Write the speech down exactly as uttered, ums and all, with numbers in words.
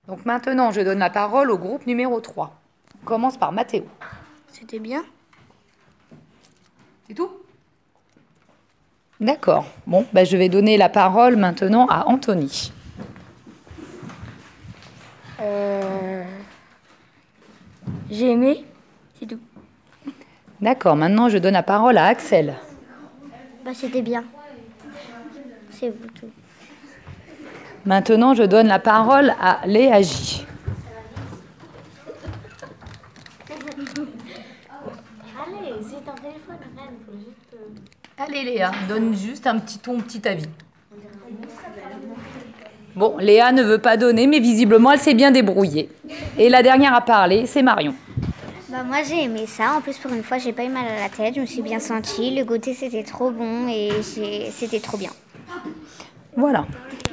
Donc maintenant, je donne la parole au groupe numéro trois. On commence par Mathéo. C'était bien. C'est tout? D'accord. Bon, bah, je vais donner la parole maintenant à Anthony. Euh... J'ai aimé. C'est tout. D'accord. Maintenant, je donne la parole à Axel. Bah, c'était bien. C'est tout. Maintenant, je donne la parole à Léa J. Allez, c'est ton téléphone, Reine. Faut juste... Allez Léa, donne juste un petit ton, petit avis. Bon, Léa ne veut pas donner, mais visiblement, elle s'est bien débrouillée. Et la dernière à parler, c'est Marion. Bah moi j'ai aimé ça, en plus pour une fois j'ai pas eu mal à la tête, je me suis bien sentie, le goûter c'était trop bon et j'ai... c'était trop bien. Voilà.